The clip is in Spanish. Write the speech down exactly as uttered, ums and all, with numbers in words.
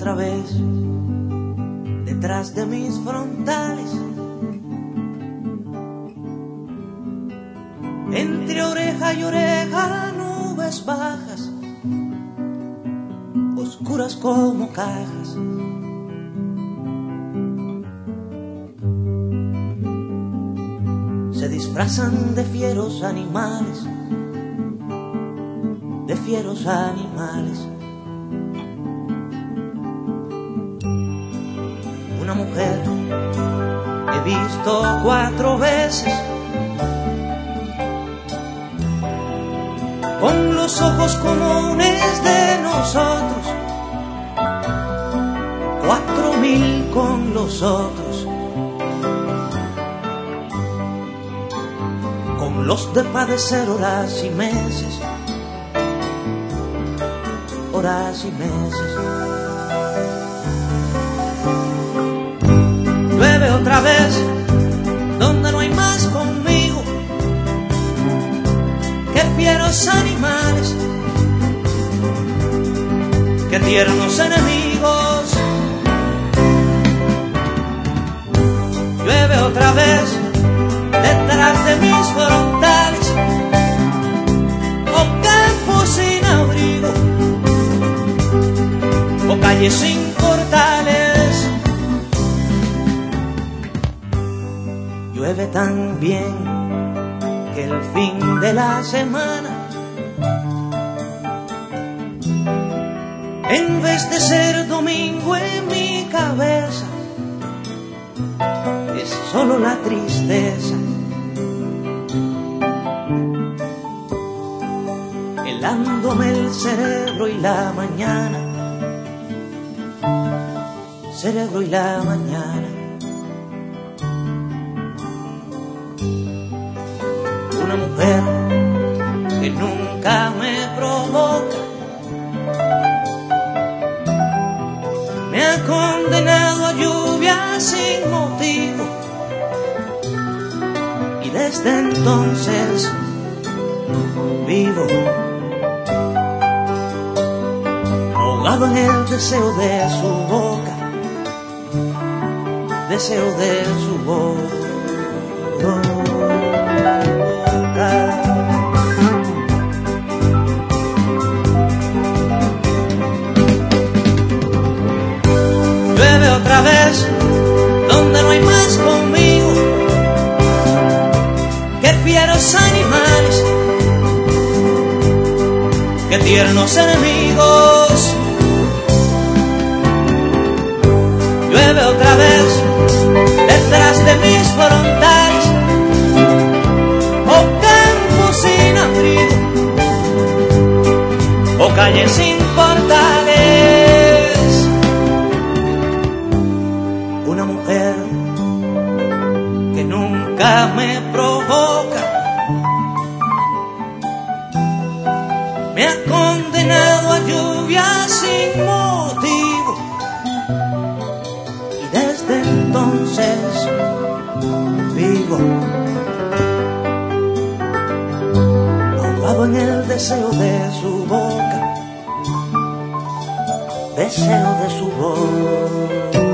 otra vez detrás de mis frontales, entre oreja y oreja, nubes bajas, oscuras como cajas. Se disfrazan de fieros animales, de fieros animales. Una mujer he visto cuatro veces, con los ojos comunes de nosotros, cuatro mil con los otros, con los de padecer horas y meses, horas y meses. Llueve otra vez donde no hay más conmigo que fieros animales, que tiernos enemigos. Llueve otra vez detrás de mis frontales, o campos sin abrigo, o calles sin portales. Llueve tan bien que el fin de la semana, en vez de ser domingo en mi cabeza, es solo la tristeza, helándome el cerebro y la mañana, cerebro y la mañana. Una mujer que nunca me provoca me ha condenado a lluvia sin motivo, y desde entonces vivo ahogado en el deseo de su boca, deseo de su boca. Llueve otra vez donde no hay más conmigo que fieros animales, que tiernos enemigos. Llueve otra vez detrás de mis frontales, o campos sin abrigo, o calles sin portales. Una mujer que nunca me provoca me ha condenado a lluvia sin motivo, y desde entonces vivo ahogado en el deseo de su boca, deseo de su voz.